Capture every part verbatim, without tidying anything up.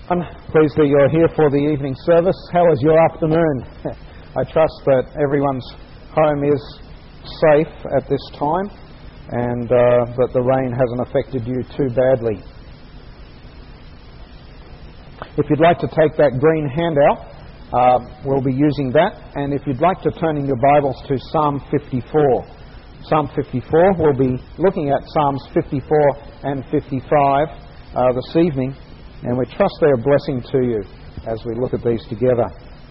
I'm pleased that you're here for the evening service. How is your afternoon? I trust that everyone's home is safe at this time and uh, that the rain hasn't affected you too badly. If you'd like to take that green handout, uh, we'll be using that. And if you'd like to turn in your Bibles to Psalm fifty-four. Psalm fifty-four, we'll be looking at Psalms fifty-four and fifty-five uh, this evening. And we trust they're a blessing to you as we look at these together.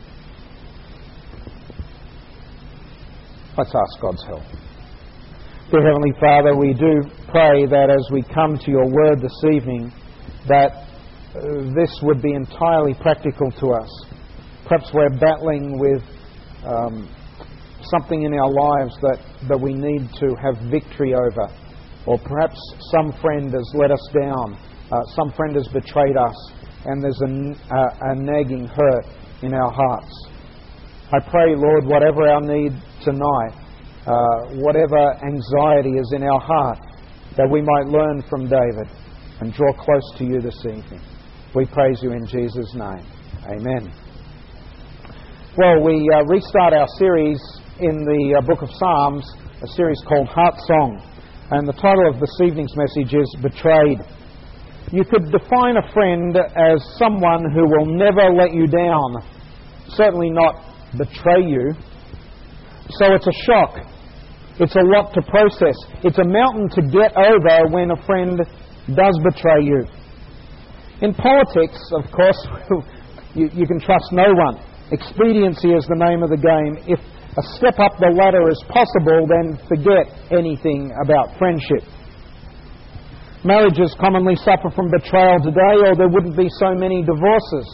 Let's ask God's help. Dear Heavenly Father, we do pray that as we come to your word this evening, that uh, this would be entirely practical to us. Perhaps we're battling with um, something in our lives that, that we need to have victory over. Or perhaps some friend has let us down. Uh, some friend has betrayed us, and there's a, a, a nagging hurt in our hearts. I pray, Lord, whatever our need tonight, uh, whatever anxiety is in our heart, that we might learn from David and draw close to you this evening. We praise you in Jesus' name. Amen. Well, we uh, restart our series in the uh, book of Psalms, a series called Heart Song. And the title of this evening's message is Betrayed. You could define a friend as someone who will never let you down, certainly not betray you. So it's a shock. It's a lot to process. It's a mountain to get over when a friend does betray you. In politics, of course, you, you can trust no one. Expediency is the name of the game. If a step up the ladder is possible, then forget anything about friendship. Marriages commonly suffer from betrayal today, or there wouldn't be so many divorces.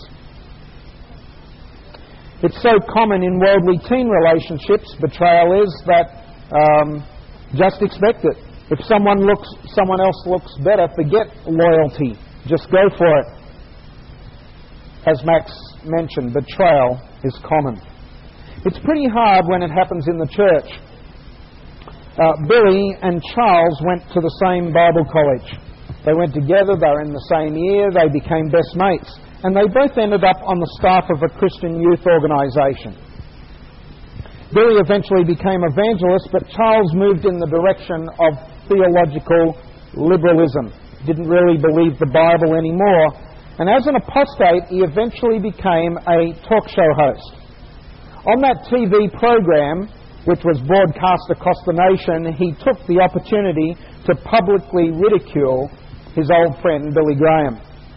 It's so common in worldly teen relationships, betrayal is, that um, just expect it. If someone looks, someone else looks better, forget loyalty. Just go for it. As Max mentioned, betrayal is common. It's pretty hard when it happens in the church. Uh, Billy and Charles went to the same Bible college. They went together, they were in the same year, they became best mates. And they both ended up on the staff of a Christian youth organisation. Billy eventually became evangelist, but Charles moved in the direction of theological liberalism. Didn't really believe the Bible anymore. And as an apostate, he eventually became a talk show host. On that T V program, which was broadcast across the nation, he took the opportunity to publicly ridicule his old friend Billy Graham.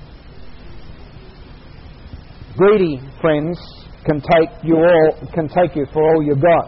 Greedy friends can take you all can take you for all you've got.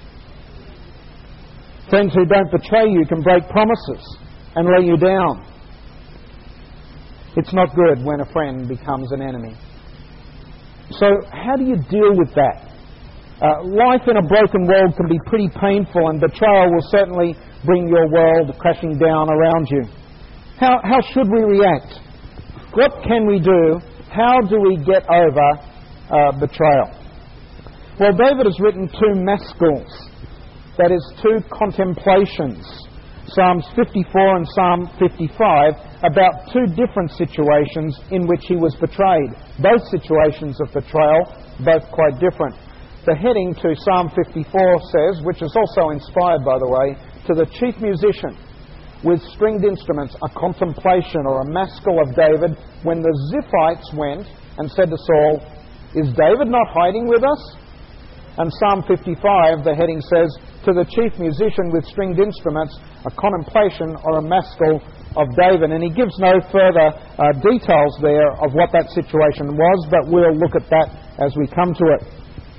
Friends who don't betray you can break promises and let you down. It's not good when a friend becomes an enemy. So how do you deal with that? Uh, life in a broken world can be pretty painful, and betrayal will certainly bring your world crashing down around you. How, how should we react? What can we do? How do we get over uh, betrayal? Well, David has written two maskils, that is, two contemplations, Psalms fifty-four and Psalm fifty-five, about two different situations in which he was betrayed. Both situations of betrayal, both quite different. The heading to Psalm fifty-four says, which is also inspired, by the way, to the chief musician with stringed instruments, a contemplation or a maskil of David when the Ziphites went and said to Saul, "Is David not hiding with us?" And Psalm fifty-five, the heading says, to the chief musician with stringed instruments, a contemplation or a maskil of David. And he gives no further uh, details there of what that situation was, but we'll look at that as we come to it.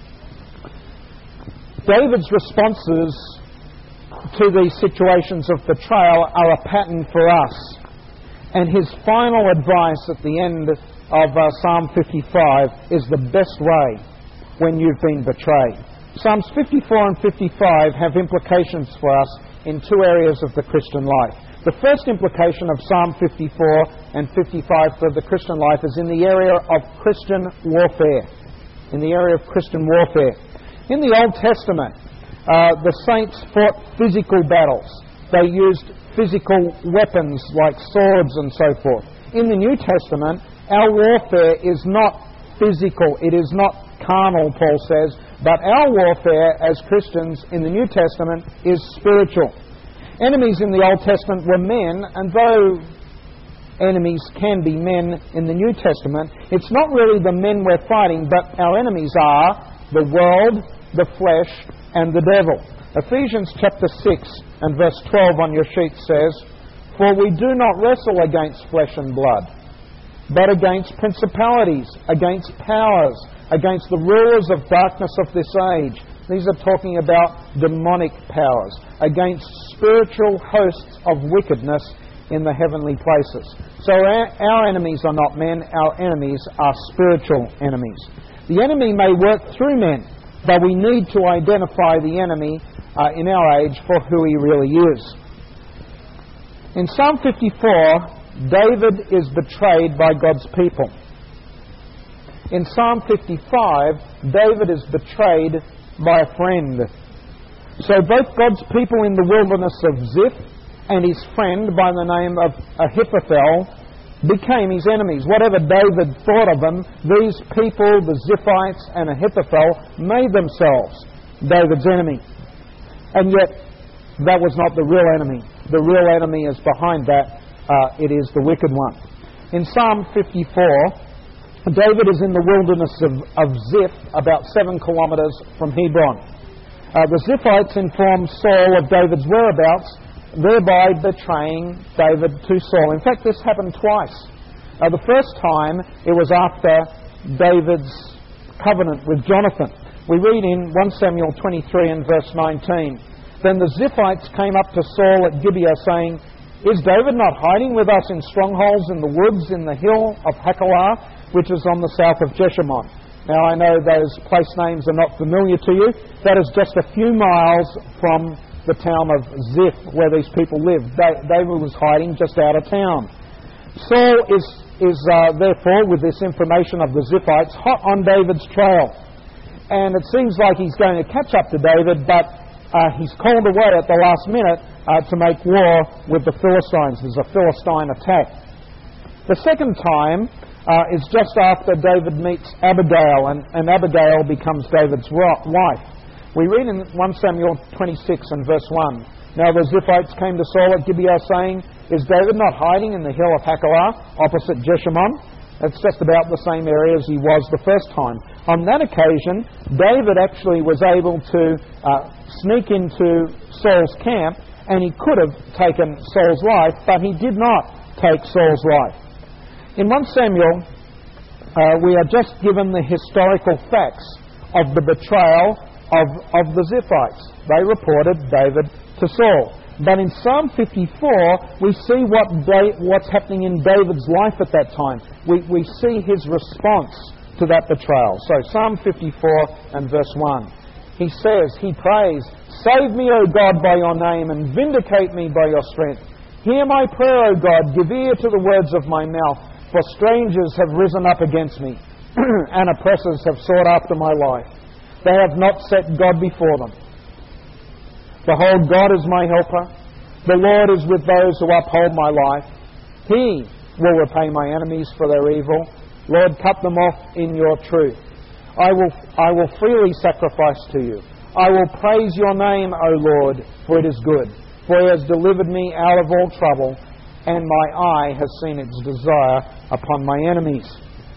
David's responses to these situations of betrayal are a pattern for us. And his final advice at the end of uh, Psalm fifty-five is the best way when you've been betrayed. Psalms fifty-four and fifty-five have implications for us in two areas of the Christian life. The first implication of Psalm fifty-four and fifty-five for the Christian life is in the area of Christian warfare. In the area of Christian warfare. In the Old Testament, uh, the saints fought physical battles. They used physical weapons like swords and so forth. In the New Testament, Our warfare is not physical, it is not carnal, Paul says, but our warfare as Christians in the New Testament is spiritual. Enemies in the Old Testament were men, and though enemies can be men in the New Testament, it's not really the men we're fighting, but our enemies are the world, the flesh, and the devil. Ephesians chapter six and verse twelve on your sheet says, "For we do not wrestle against flesh and blood, but against principalities, against powers, against the rulers of darkness of this age." These are talking about demonic powers, against spiritual hosts of wickedness in the heavenly places. So our, our enemies are not men, our enemies are spiritual enemies. The enemy may work through men, but we need to identify the enemy uh, in our age for who he really is. In Psalm fifty-four, David is betrayed by God's people. In Psalm fifty-five, David is betrayed by a friend. So both God's people in the wilderness of Ziph and his friend by the name of Ahithophel became his enemies. Whatever David thought of them, these people, the Ziphites and Ahithophel, made themselves David's enemy. And yet, that was not the real enemy. The real enemy is behind that. Uh, it is the wicked one. In Psalm fifty-four, David is in the wilderness of, of Ziph, about seven kilometres from Hebron. Uh, the Ziphites inform Saul of David's whereabouts, thereby betraying David to Saul. In fact, this happened twice. Uh, the first time, it was after David's covenant with Jonathan. We read in First Samuel twenty-three and verse nineteen, "Then the Ziphites came up to Saul at Gibeah, saying, 'Is David not hiding with us in strongholds in the woods in the hill of Hachilah, which is on the south of Jeshimon?'" Now I know those place names are not familiar to you. That is just a few miles from the town of Ziph, where these people lived. David was hiding just out of town. Saul is, is uh, therefore, with this information of the Ziphites, hot on David's trail. And it seems like he's going to catch up to David, but uh, he's called away at the last minute uh, to make war with the Philistines. There's a Philistine attack. The second time uh, is just after David meets Abigail, and, and Abigail becomes David's wife. We read in First Samuel twenty-six and verse one, "Now the Ziphites came to Saul at Gibeah, saying, 'Is David not hiding in the hill of Hachilah, opposite Jeshimon?'" It's just about the same area as he was the first time. On that occasion, David actually was able to uh, sneak into Saul's camp, and he could have taken Saul's life, but he did not take Saul's life. In First Samuel, uh, we are just given the historical facts of the betrayal of, of the Ziphites. They reported David to Saul. But in Psalm fifty-four, we see what da- what's happening in David's life at that time. We, we see his response to that betrayal. So Psalm fifty-four and verse one. He says, he prays, "Save me, O God, by your name, and vindicate me by your strength. Hear my prayer, O God, give ear to the words of my mouth, for strangers have risen up against me, and oppressors have sought after my life. They have not set God before them. Behold, God is my helper. The Lord is with those who uphold my life. He will repay my enemies for their evil. Lord, cut them off in your truth. I will, I will freely sacrifice to you. I will praise your name, O Lord, for it is good. For he has delivered me out of all trouble, and my eye has seen its desire upon my enemies."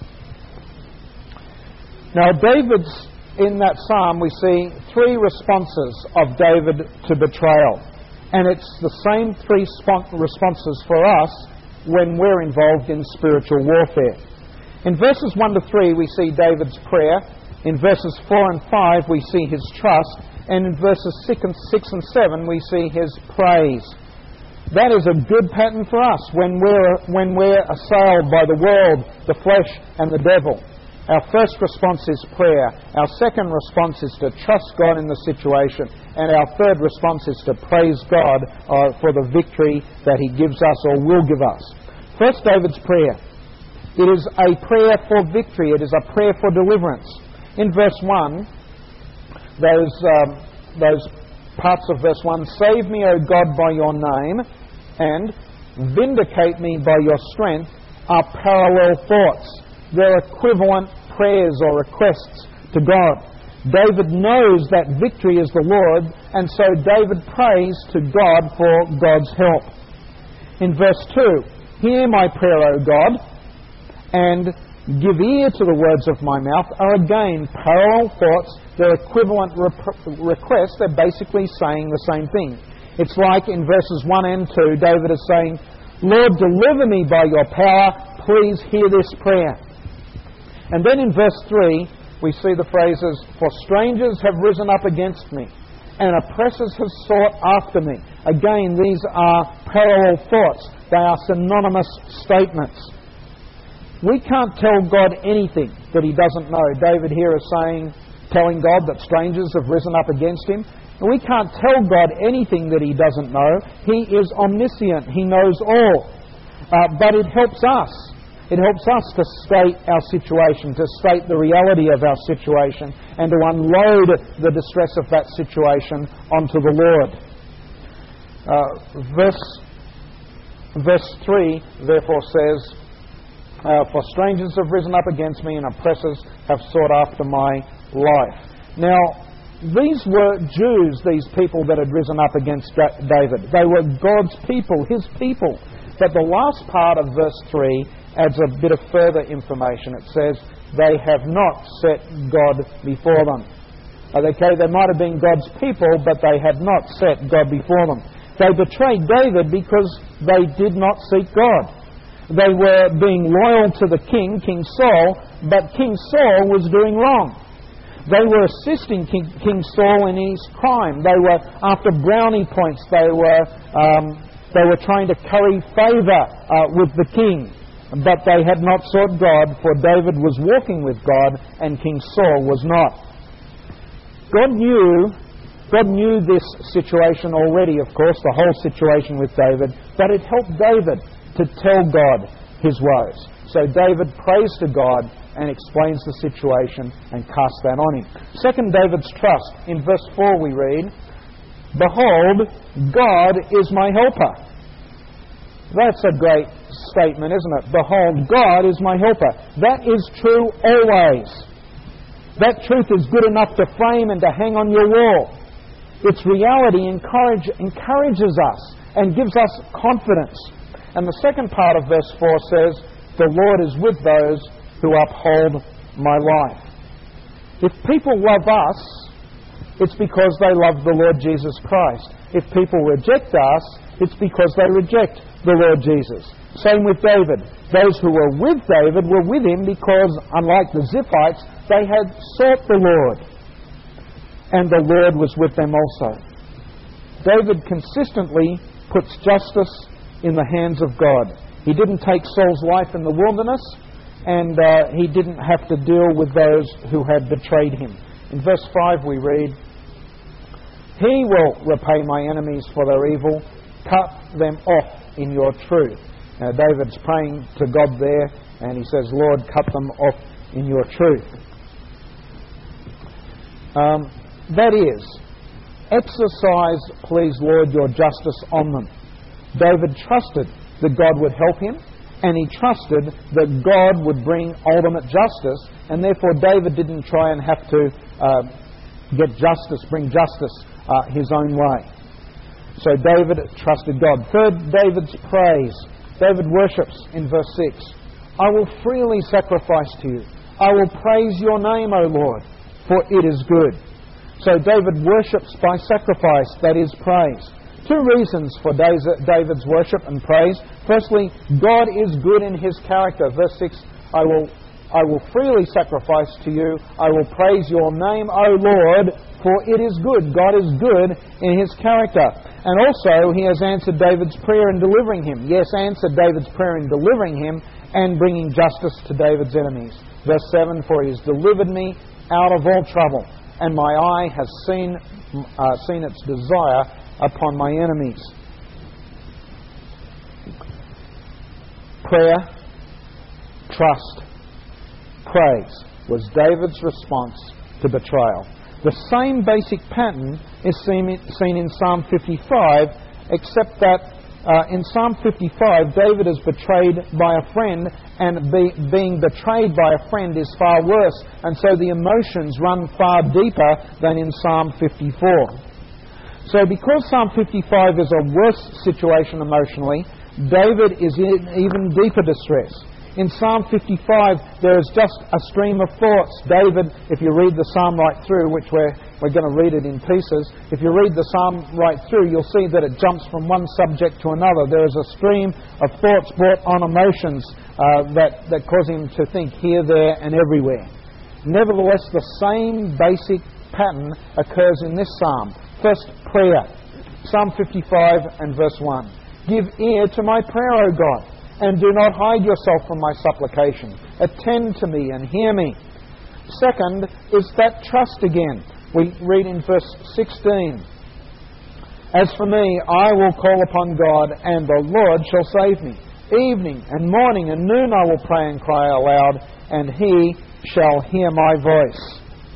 Now, David's in that psalm, we see three responses of David to betrayal. And it's the same three responses for us when we're involved in spiritual warfare. In verses one to three, we see David's prayer. In verses four and five, we see his trust. And in verses six and, six and seven, we see his praise. That is a good pattern for us when we're, when we're assailed by the world, the flesh, and the devil. Our first response is prayer. Our second response is to trust God in the situation. And our third response is to praise God uh, for the victory that he gives us or will give us. First, David's prayer. It is a prayer for victory. It is a prayer for deliverance. In verse one, those, um, those parts of verse one, "Save me, O God, by your name, and vindicate me by your strength, are parallel thoughts. They're equivalent prayers or requests to God. David knows that victory is the Lord, and so David prays to God for God's help. In verse two, hear my prayer, O God, and give ear to the words of my mouth, are again parallel thoughts. They're equivalent rep- requests. They're basically saying the same thing. It's like in verses one and two, David is saying, Lord, deliver me by your power. Please hear this prayer. And then in verse three, we see the phrases, for strangers have risen up against me, and oppressors have sought after me. Again, these are parallel thoughts. They are synonymous statements. We can't tell God anything that He doesn't know. David here is saying, telling God that strangers have risen up against him. And we can't tell God anything that He doesn't know. He is omniscient. He knows all. Uh, but it helps us. It helps us to state our situation, to state the reality of our situation, and to unload the distress of that situation onto the Lord. Uh, verse, verse three, therefore, says, uh, for strangers have risen up against me, and oppressors have sought after my life. Now, these were Jews, these people that had risen up against David. They were God's people, His people. But the last part of verse three adds a bit of further information. It says, they have not set God before them. Okay, they might have been God's people, but they had not set God before them. They betrayed David because they did not seek God. They were being loyal to the king, King Saul, but King Saul was doing wrong. They were assisting King, King Saul in his crime. They were after brownie points. They were um, they were trying to curry favour uh, with the king. But they had not sought God, for David was walking with God and King Saul was not. God knew, God knew this situation already, of course, the whole situation with David, but it helped David to tell God his woes. So David prays to God and explains the situation and casts that on him. Second, David's trust. In verse four we read, behold, God is my helper. That's a great statement, isn't it? Behold, God is my helper. That is true always. That truth is good enough to frame and to hang on your wall. Its reality encourage, encourages us and gives us confidence. And the second part of verse four says, the Lord is with those who uphold my life. If people love us, it's because they love the Lord Jesus Christ. If people reject us, it's because they reject the Lord Jesus. Same with David. Those who were with David were with him because, unlike the Ziphites, they had sought the Lord. And the Lord was with them also. David consistently puts justice in the hands of God. He didn't take Saul's life in the wilderness, and uh, he didn't have to deal with those who had betrayed him. In verse five we read, He will repay my enemies for their evil, cut them off in your truth. Now David's praying to God there, and he says, Lord, cut them off in your truth. Um, that is, exercise, please, Lord, your justice on them. David trusted that God would help him, and he trusted that God would bring ultimate justice, and therefore David didn't try and have to uh, get justice, bring justice uh, his own way. So David trusted God. Third, David's praise. David worships in verse six. I will freely sacrifice to you. I will praise your name, O Lord, for it is good. So David worships by sacrifice, that is praise. Two reasons for David's worship and praise. Firstly, God is good in His character. Verse six, I will, I will freely sacrifice to you. I will praise your name, O Lord, for it is good. God is good in His character. And also, He has answered David's prayer in delivering him. Yes, answered David's prayer in delivering him and bringing justice to David's enemies. Verse seven, for He has delivered me out of all trouble, and my eye has seen, uh, seen its desire upon my enemies. Prayer, trust, praise was David's response to betrayal. The same basic pattern is seen in Psalm fifty-five, except that Uh, in Psalm fifty-five, David is betrayed by a friend, and be, being betrayed by a friend is far worse, and so the emotions run far deeper than in Psalm fifty-four. So because Psalm fifty-five is a worse situation emotionally, David is in even deeper distress. In Psalm fifty-five, there is just a stream of thoughts. David, if you read the psalm right through, which we're, we're going to read it in pieces, if you read the psalm right through, you'll see that it jumps from one subject to another. There is a stream of thoughts brought on emotions uh, that, that cause him to think here, there, and everywhere. Nevertheless, the same basic pattern occurs in this psalm. First, prayer. Psalm fifty-five and verse one. Give ear to my prayer, O God, and do not hide yourself from my supplication. Attend to me and hear me. Second is that trust again. We read in verse sixteen. As for me, I will call upon God, and the Lord shall save me. Evening and morning and noon I will pray and cry aloud, and He shall hear my voice.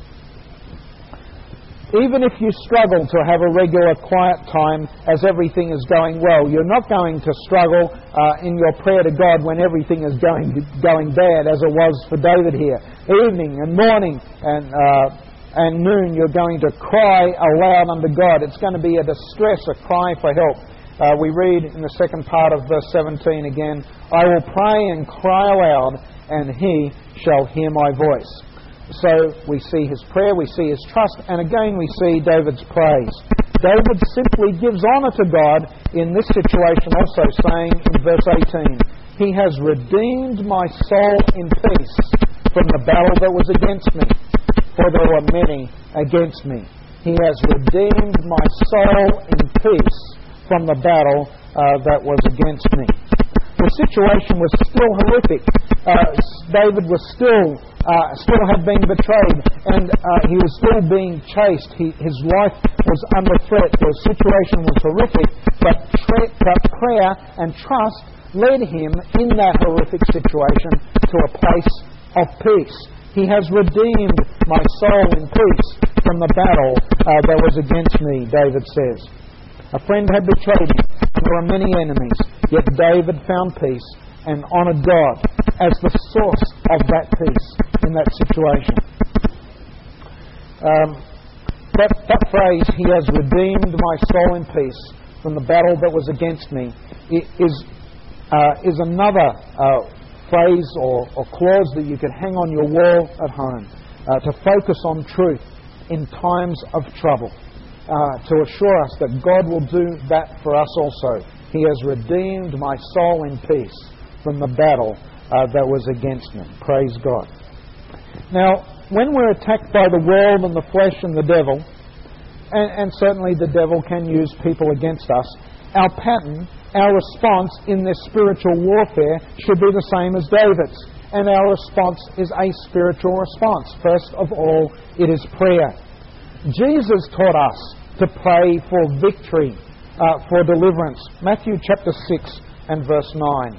Even if you struggle to have a regular quiet time as everything is going well, you're not going to struggle uh, in your prayer to God when everything is going going bad, as it was for David here. Evening and morning and uh, and noon, you're going to cry aloud unto God. It's going to be a distress, a cry for help. Uh, we read in the second part of verse seventeen again, I will pray and cry aloud, and He shall hear my voice. So we see his prayer, we see his trust, and again we see David's praise. David simply gives honour to God in this situation also, saying in verse eighteen, He has redeemed my soul in peace from the battle that was against me, for there were many against me. He has redeemed my soul in peace from the battle uh, that was against me. The situation was still horrific. Uh, David was still uh, still had been betrayed, and uh, he was still being chased. He, his life was under threat. The situation was horrific, but, tra- but prayer and trust led him in that horrific situation to a place of peace. He has redeemed my soul in peace from the battle uh, that was against me, David says. A friend had betrayed him. There were many enemies, yet David found peace and honoured God as the source of that peace in that situation. Um, that, that phrase, He has redeemed my soul in peace from the battle that was against me, is, uh, is another uh, phrase or, or clause that you could hang on your wall at home uh, to focus on truth in times of trouble. Uh, to assure us that God will do that for us also. He has redeemed my soul in peace from the battle uh, that was against me. Praise God. Now, when we're attacked by the world and the flesh and the devil, and, and certainly the devil can use people against us, our pattern, our response in this spiritual warfare should be the same as David's. And our response is a spiritual response. First of all, it is prayer. Jesus taught us to pray for victory, uh, for deliverance. Matthew chapter six and verse nine.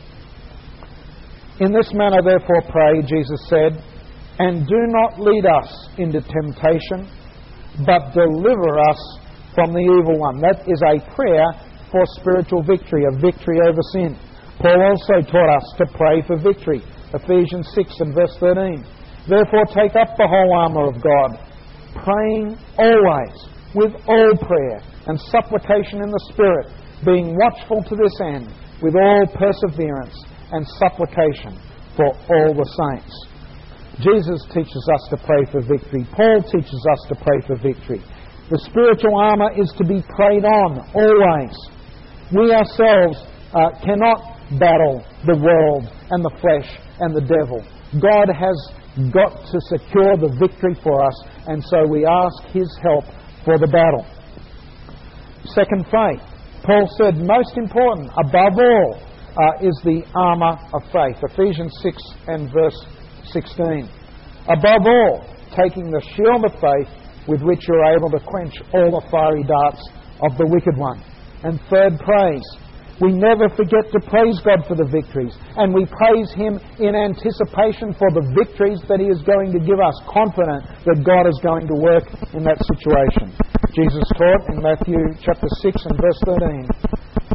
In this manner therefore pray, Jesus said, and do not lead us into temptation, but deliver us from the evil one. That is a prayer for spiritual victory, a victory over sin. Paul also taught us to pray for victory. Ephesians six and verse thirteen. Therefore take up the whole armour of God, praying always with all prayer and supplication in the Spirit, being watchful to this end with all perseverance and supplication for all the saints. Jesus teaches us to pray for victory. Paul teaches us to pray for victory. The spiritual armour is to be prayed on always. We ourselves uh, cannot battle the world and the flesh and the devil. God has got to secure the victory for us, and so we ask His help for the battle. Second, faith. Paul said, most important, above all, uh, is the armour of faith. Ephesians six and verse sixteen. Above all, taking the shield of faith with which you are able to quench all the fiery darts of the wicked one. And third, praise. We never forget to praise God for the victories, and we praise Him in anticipation for the victories that He is going to give us, confident that God is going to work in that situation. Jesus taught in Matthew chapter six and verse thirteen,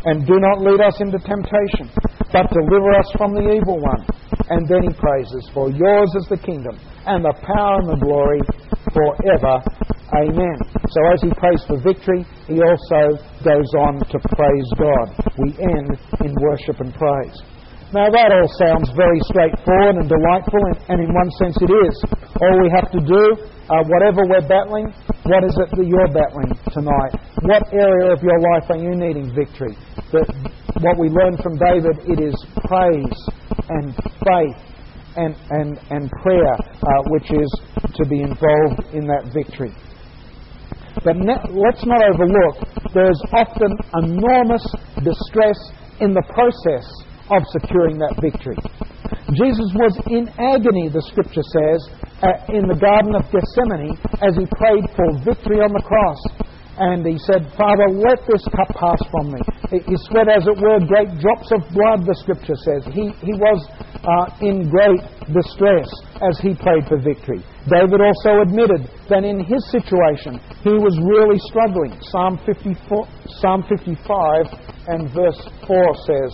And do not lead us into temptation, but deliver us from the evil one. And then he praises, for yours is the kingdom, and the power and the glory forever. Amen. So as he prays for victory, he also goes on to praise God. We end in worship and praise. Now that all sounds very straightforward and delightful, and in one sense it is. All we have to do, uh, whatever we're battling, what is it that you're battling tonight? What area of your life are you needing victory? That what we learn from David, it is praise and faith and, and, and prayer uh, which is to be involved in that victory. But ne- let's not overlook, there's often enormous distress in the process of securing that victory. Jesus was in agony, the Scripture says, uh, in the Garden of Gethsemane as he prayed for victory on the cross. And he said, Father, let this cup pass from me. He sweat, as it were, great drops of blood, the Scripture says. He, he was uh, in great distress as he prayed for victory. David also admitted that in his situation, he was really struggling. Psalm fifty-four, Psalm fifty-five and verse four says,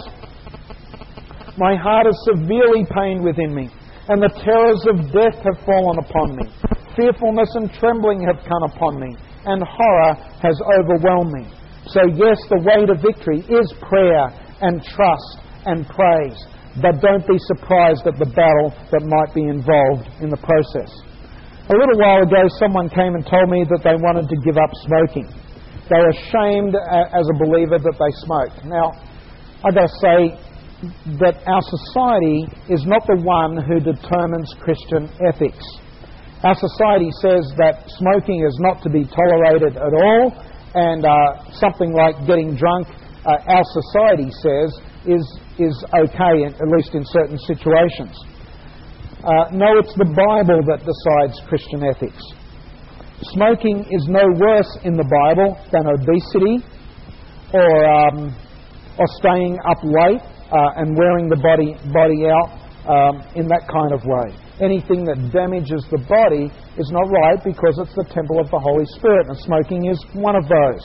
my heart is severely pained within me, and the terrors of death have fallen upon me. Fearfulness and trembling have come upon me, and horror has overwhelmed me. So yes, the way to victory is prayer and trust and praise. But don't be surprised at the battle that might be involved in the process. A little while ago, someone came and told me that they wanted to give up smoking. They were ashamed as a believer that they smoked. Now, I've got to say that our society is not the one who determines Christian ethics. Our society says that smoking is not to be tolerated at all, and uh, something like getting drunk, uh, our society says, is, is okay, at least in certain situations. Uh, no, it's the Bible that decides Christian ethics. Smoking is no worse in the Bible than obesity or, um, or staying up late uh, and wearing the body, body out um, in that kind of way. Anything that damages the body is not right because it's the temple of the Holy Spirit, and smoking is one of those.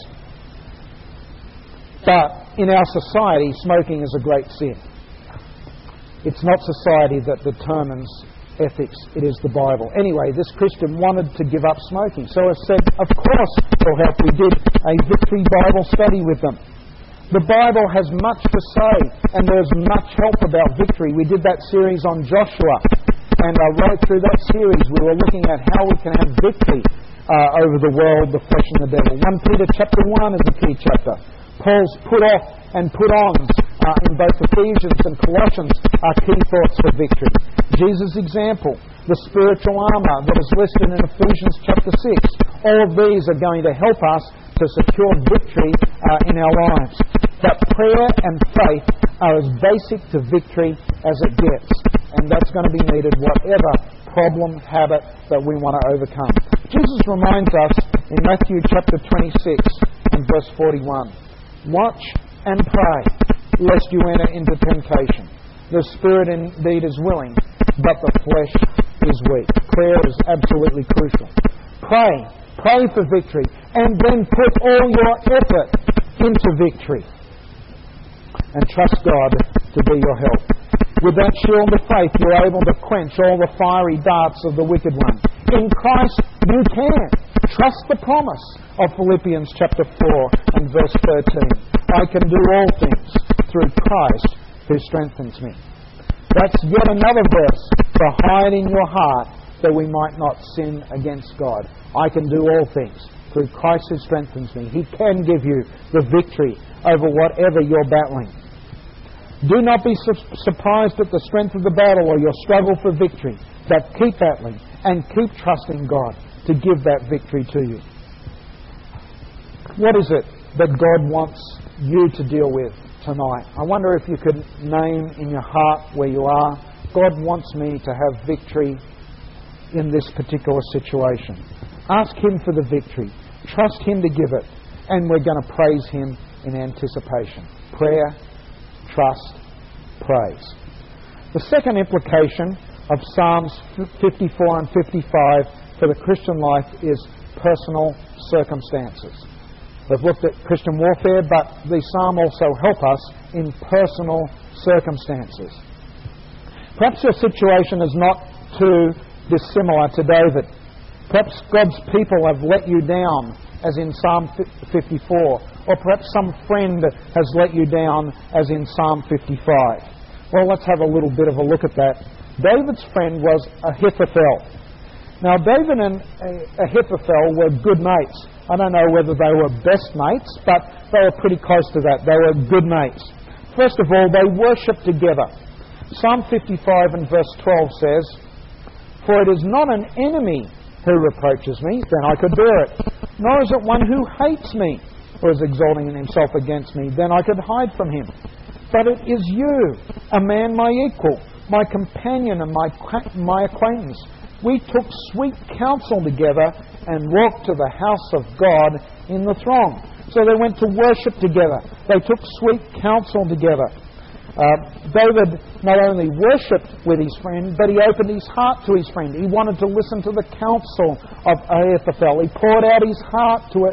But in our society, smoking is a great sin. It's not society that determines ethics, it is the Bible. Anyway, this Christian wanted to give up smoking, so I said, of course we'll help. We did a Victory Bible study with them. The Bible has much to say, and there's much help about victory. We did that series on Joshua. And uh, right through that series, we were looking at how we can have victory uh, over the world, the flesh and the devil. First Peter chapter one is a key chapter. Paul's put off and put ons uh, in both Ephesians and Colossians are key thoughts for victory. Jesus' example, the spiritual armour that is listed in Ephesians chapter six. All of these are going to help us to secure victory uh, in our lives. But prayer and faith are as basic to victory as it gets. And that's going to be needed whatever problem, habit that we want to overcome. Jesus reminds us in Matthew chapter twenty-six and verse forty-one, watch and pray, lest you enter into temptation. The spirit indeed is willing, but the flesh is weak. Prayer is absolutely crucial. Pray, pray for victory, and then put all your effort into victory. And trust God to be your help. With that shield of faith, you're able to quench all the fiery darts of the wicked one. In Christ, you can. Trust the promise of Philippians chapter four and verse thirteen. I can do all things through Christ who strengthens me. That's yet another verse to hide in your heart that we might not sin against God. I can do all things through Christ who strengthens me. He can give you the victory over whatever you're battling. Do not be su- surprised at the strength of the battle or your struggle for victory, but keep battling and keep trusting God to give that victory to you. What is it that God wants you to deal with tonight? I wonder if you could name in your heart where you are. God wants me to have victory in this particular situation. Ask Him for the victory. Trust Him to give it. And we're going to praise Him in anticipation. Prayer, trust, praise. The second implication of Psalms fifty-four and fifty-five for the Christian life is personal circumstances. We've looked at Christian warfare, but the psalm also help us in personal circumstances. Perhaps your situation is not too dissimilar to David. Perhaps God's people have let you down, as in Psalm fifty-four, or perhaps some friend has let you down, as in Psalm fifty-five. Well, let's have a little bit of a look at that. David's friend was Ahithophel. Now, David and Ahithophel were good mates. I don't know whether they were best mates, but they were pretty close to that. They were good mates. First of all, they worshipped together. Psalm fifty-five and verse twelve says, "For it is not an enemy who reproaches me, then I could bear it. Nor is it one who hates me, or is exalting himself against me, then I could hide from him. But it is you, a man my equal, my companion and my, my acquaintance. We took sweet counsel together and walked to the house of God in the throng." So they went to worship together. They took sweet counsel together. Uh, David not only worshipped with his friend, but he opened his heart to his friend. He wanted to listen to the counsel of Ahithophel. He poured out his heart to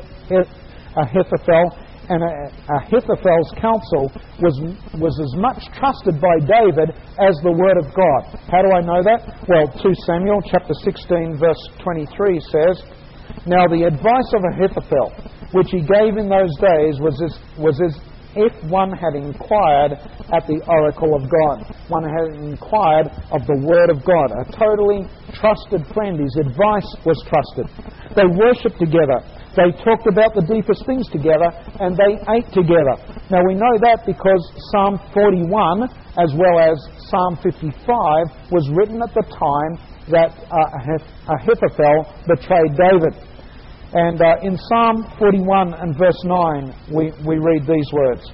Ahithophel, and Ahithophel's counsel was, was as much trusted by David as the Word of God. How do I know that? Well, Second Samuel chapter sixteen verse twenty-three says, "Now the advice of Ahithophel, which he gave in those days, was as, was as if one had inquired at the oracle of God." One had inquired of the Word of God. A totally trusted friend. His advice was trusted. They worshipped together. They talked about the deepest things together, and they ate together. Now we know that because Psalm forty-one, as well as Psalm fifty-five, was written at the time that uh, Ahithophel betrayed David. And uh, in Psalm forty-one and verse nine, we, we read these words,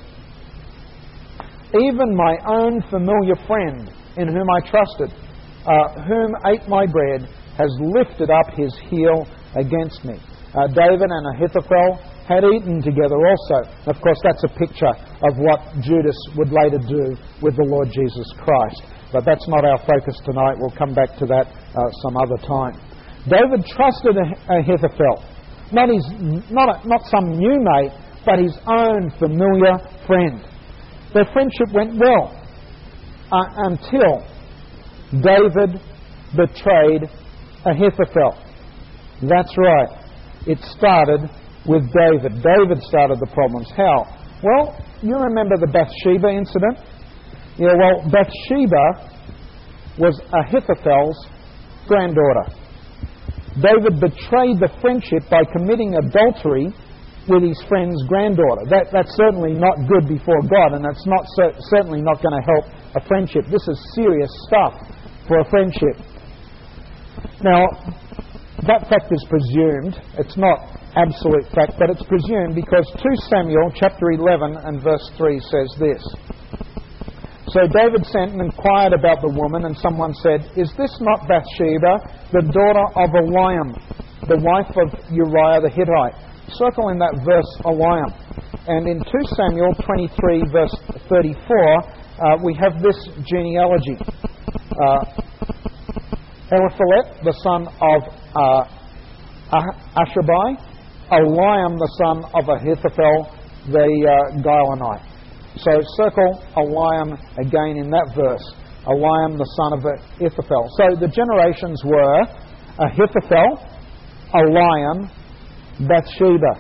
"Even my own familiar friend, in whom I trusted, uh, whom ate my bread, has lifted up his heel against me." Uh, David and Ahithophel had eaten together also. Of course, that's a picture of what Judas would later do with the Lord Jesus Christ. But that's not our focus tonight. We'll come back to that uh, some other time. David trusted Ahithophel. Not his, not, a, not some new mate, but his own familiar friend. Their friendship went well uh, until David betrayed Ahithophel. That's right. It started with David. David started the problems. How? Well, you remember the Bathsheba incident? Yeah, well, Bathsheba was Ahithophel's granddaughter. David betrayed the friendship by committing adultery with his friend's granddaughter. That, that's certainly not good before God, and that's not cer- certainly not going to help a friendship. This is serious stuff for a friendship. Now, that fact is presumed. It's not absolute fact, but it's presumed because Second Samuel chapter eleven and verse three says this. "So David sent and inquired about the woman, and someone said, 'Is this not Bathsheba, the daughter of Eliam, the wife of Uriah the Hittite?'" Circle in that verse Eliam. And in Second Samuel twenty-three verse thirty-four, uh, we have this genealogy. Uh, Eliphalet, the son of uh, Ashabai, Eliam, the son of Ahithophel, the uh, Gilonite. So circle Eliam again in that verse. Eliam, the son of Ahithophel. So the generations were Ahithophel, Eliam, Bathsheba.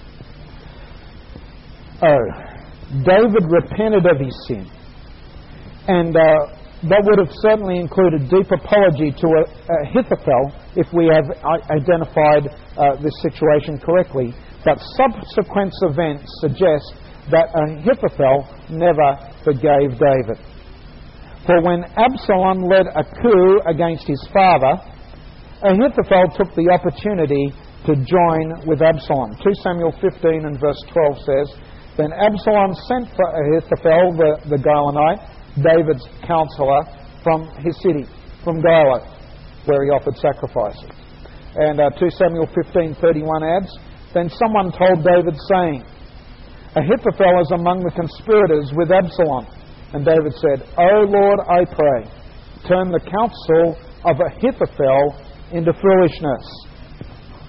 Oh, David repented of his sin. And uh, that would have certainly included deep apology to Ahithophel if we have identified uh, this situation correctly. But subsequent events suggest that Ahithophel never forgave David. For when Absalom led a coup against his father, Ahithophel took the opportunity to join with Absalom. Second Samuel fifteen and verse twelve says, "Then Absalom sent for Ahithophel the, the Gilonite, David's counselor, from his city, from Gilo, where he offered sacrifices." And uh, Second Samuel fifteen thirty-one adds, "Then someone told David, saying, 'Ahithophel is among the conspirators with Absalom.' And David said, 'O Lord, I pray, turn the counsel of Ahithophel into foolishness.'"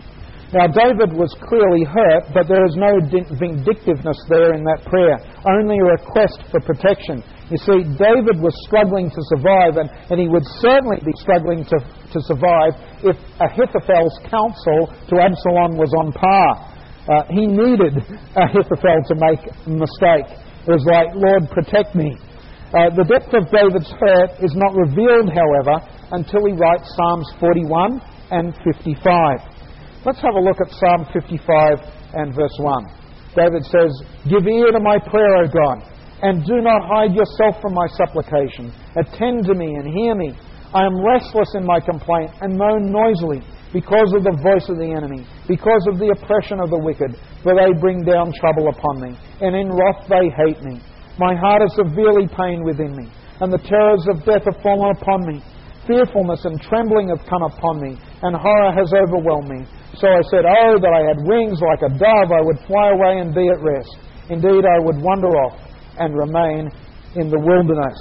Now, David was clearly hurt, but there is no vindictiveness there in that prayer, only a request for protection. You see, David was struggling to survive, and, and he would certainly be struggling to, to survive if Ahithophel's counsel to Absalom was on par. Uh, he needed Ahithophel to make a mistake. It was like, Lord, protect me. Uh, the depth of David's hurt is not revealed, however, until he writes Psalms forty-one and fifty-five. Let's have a look at Psalm fifty-five and verse one. David says, "Give ear to my prayer, O God, and do not hide yourself from my supplication. Attend to me and hear me. I am restless in my complaint and moan noisily because of the voice of the enemy, because of the oppression of the wicked, for they bring down trouble upon me, and in wrath they hate me. My heart is severely pained within me, and the terrors of death have fallen upon me. Fearfulness and trembling have come upon me, and horror has overwhelmed me. So I said, oh, that I had wings like a dove, I would fly away and be at rest. Indeed, I would wander off and remain in the wilderness."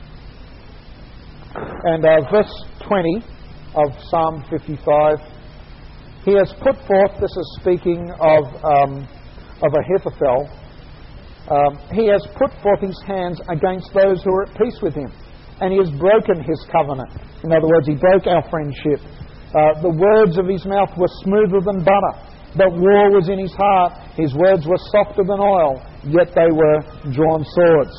And uh, verse twenty of Psalm fifty-five, he has put forth, this is speaking of, um, of Ahithophel, um, he has put forth his hands against those who are at peace with him, and he has broken his covenant. In other words, he broke our friendship. Uh, the words of his mouth were smoother than butter, but war was in his heart. His words were softer than oil, yet they were drawn swords.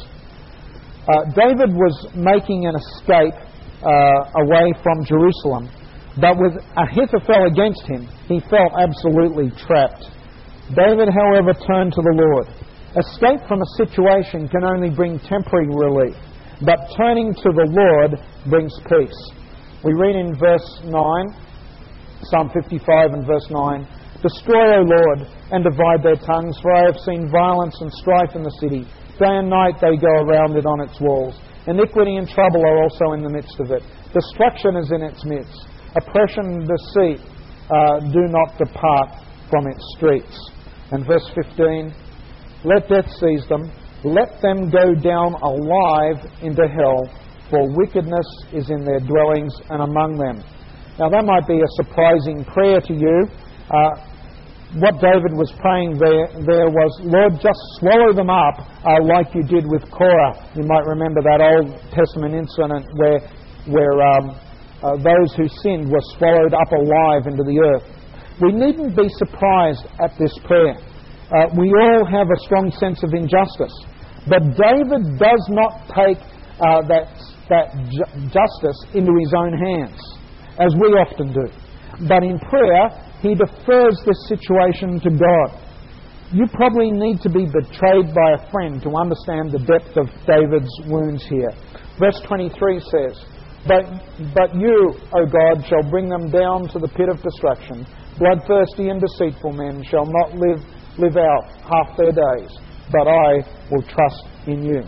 Uh, David was making an escape uh, away from Jerusalem, but with Ahithophel against him, he felt absolutely trapped. David, however, turned to the Lord. Escape from a situation can only bring temporary relief, but turning to the Lord brings peace. We read in verse nine, Psalm fifty-five and verse nine, "Destroy, O Lord, and divide their tongues, for I have seen violence and strife in the city. Day and night they go around it on its walls. Iniquity and trouble are also in the midst of it. Destruction is in its midst. Oppression and deceit uh, do not depart from its streets." And verse fifteen, "Let death seize them. Let them go down alive into hell, for wickedness is in their dwellings and among them." Now that might be a surprising prayer to you. Uh, what David was praying there, there was, Lord, just swallow them up uh, like you did with Korah. You might remember that Old Testament incident where, where um, uh, those who sinned were swallowed up alive into the earth. We needn't be surprised at this prayer. Uh, we all have a strong sense of injustice. But David does not take uh, that, that ju- justice into his own hands, as we often do. But in prayer, he defers this situation to God. You probably need to be betrayed by a friend to understand the depth of David's wounds here. Verse twenty-three says, But, but you, O God, shall bring them down to the pit of destruction. Bloodthirsty and deceitful men shall not live, live out half their days, but I will trust in you."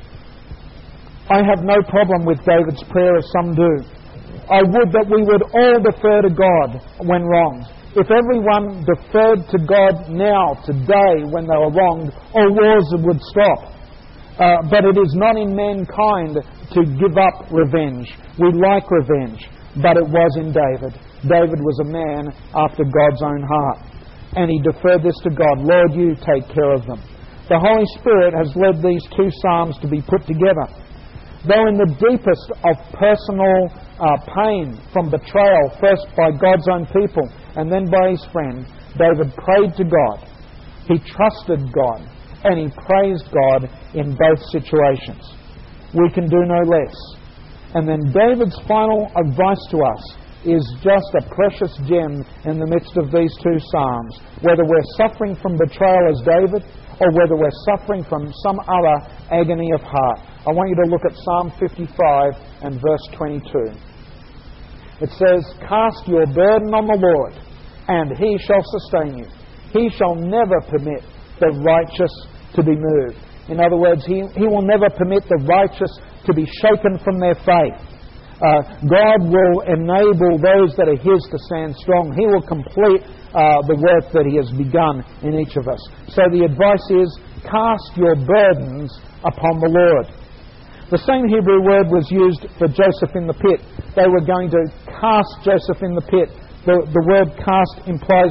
I have no problem with David's prayer, as some do. I would that we would all defer to God when wronged. If everyone deferred to God now, today, when they were wronged, all wars would stop. Uh, but it is not in mankind to give up revenge. We like revenge, but it was in David. David was a man after God's own heart, and he deferred this to God. Lord, you take care of them. The Holy Spirit has led these two psalms to be put together. Though in the deepest of personal uh, pain from betrayal, first by God's own people and then by his friend, David prayed to God. He trusted God and he praised God in both situations. We can do no less. And then David's final advice to us is just a precious gem in the midst of these two psalms. Whether we're suffering from betrayal as David, or whether we're suffering from some other agony of heart. I want you to look at Psalm fifty-five and verse twenty-two. It says, "Cast your burden on the Lord, and he shall sustain you. He shall never permit the righteous to be moved." In other words, he, he will never permit the righteous to be shaken from their faith. Uh, God will enable those that are his to stand strong. He will complete uh, the work that he has begun in each of us. So the advice is, cast your burdens upon the Lord. The same Hebrew word was used for Joseph in the pit. They were going to cast Joseph in the pit. The, the word cast implies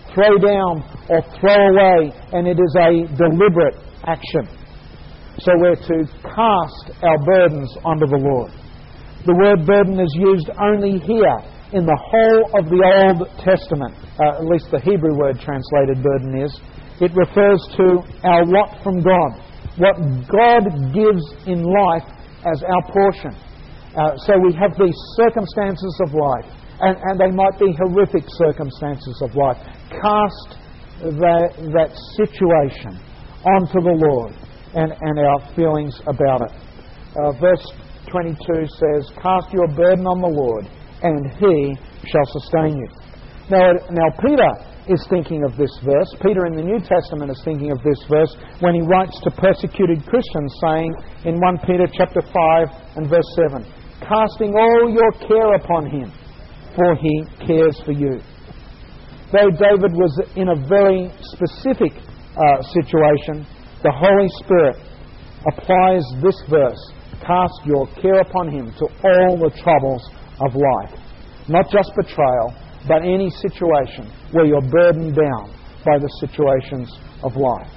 throw down or throw away, and it is a deliberate action. So we're to cast our burdens onto the Lord. The word burden is used only here in the whole of the Old Testament, uh, at least the Hebrew word translated burden is. It refers to our lot from God, what God gives in life as our portion. Uh, so we have these circumstances of life, and, and they might be horrific circumstances of life. Cast that, that situation onto the Lord and, and our feelings about it. Uh, verse twenty-two says, "Cast your burden on the Lord, and He shall sustain you." Now, now Peter is thinking of this verse. Peter in the New Testament is thinking of this verse when he writes to persecuted Christians, saying in First Peter chapter five and verse seven, "Casting all your care upon Him, for He cares for you." Though David was in a very specific uh, situation, the Holy Spirit applies this verse, "Cast your care upon Him," to all the troubles of life. Not just betrayal, but any situation where you're burdened down by the situations of life.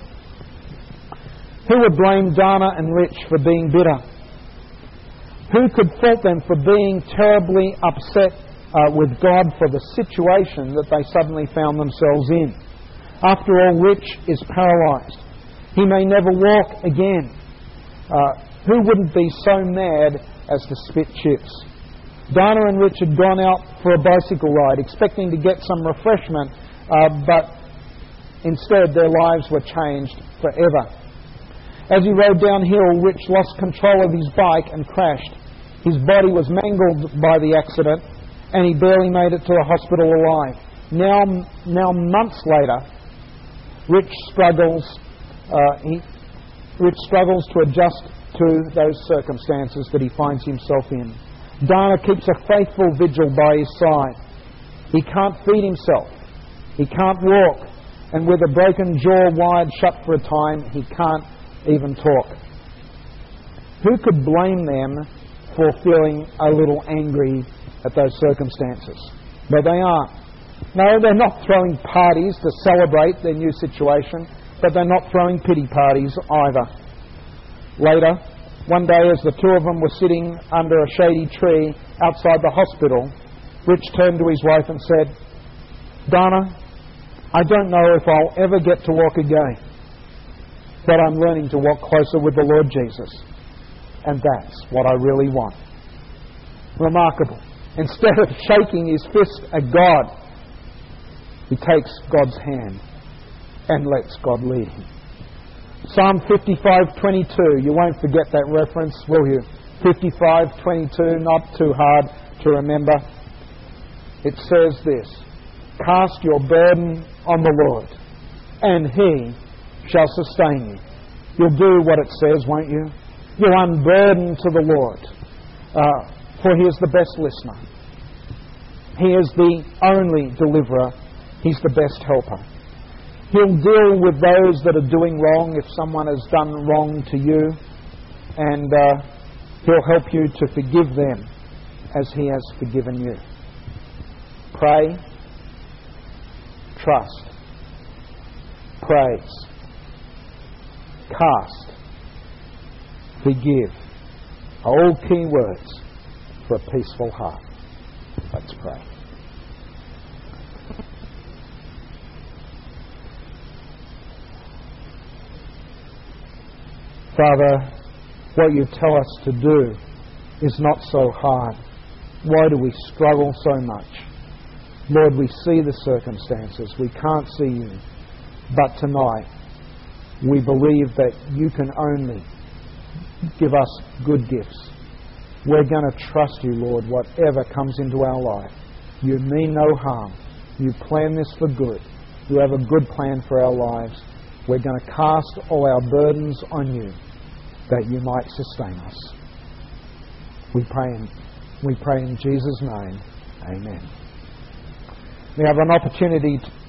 Who would blame Dana and Rich for being bitter? Who could fault them for being terribly upset uh, with God for the situation that they suddenly found themselves in? After all, Rich is paralysed. He may never walk again. Uh, who wouldn't be so mad as to spit chips? Dana and Rich had gone out for a bicycle ride, expecting to get some refreshment, uh, but instead their lives were changed forever. As he rode downhill, Rich lost control of his bike and crashed. His body was mangled by the accident, and he barely made it to the hospital alive. Now, now months later, Rich struggles. Uh, he, Rich struggles to adjust to those circumstances that he finds himself in. Dana keeps a faithful vigil by his side. He can't feed himself. He can't walk. And with a broken jaw wired shut for a time, he can't even talk. Who could blame them for feeling a little angry at those circumstances? But they aren't. No, they're not throwing parties to celebrate their new situation, but they're not throwing pity parties either. Later, one day as the two of them were sitting under a shady tree outside the hospital, Rich turned to his wife and said, "Dana, I don't know if I'll ever get to walk again, but I'm learning to walk closer with the Lord Jesus, and that's what I really want." Remarkable. Instead of shaking his fist at God, he takes God's hand and lets God lead him. Psalm fifty-five twenty-two, you won't forget that reference, will you? fifty-five twenty-two, not too hard to remember. It says this, "Cast your burden on the Lord, and He shall sustain you." You'll do what it says, won't you? You'll unburden to the Lord, uh, for He is the best listener. He is the only deliverer. He's the best helper. He'll deal with those that are doing wrong if someone has done wrong to you, and uh, He'll help you to forgive them as He has forgiven you. Pray, trust, praise, cast, forgive are all key words for a peaceful heart. Let's pray. Father, what you tell us to do is not so hard. Why do we struggle so much? Lord, we see the circumstances. We can't see you. But tonight, we believe that you can only give us good gifts. We're going to trust you, Lord, whatever comes into our life. You mean no harm. You plan this for good. You have a good plan for our lives. We're going to cast all our burdens on you, that you might sustain us. We pray in, we pray in Jesus' name. Amen. We have an opportunity to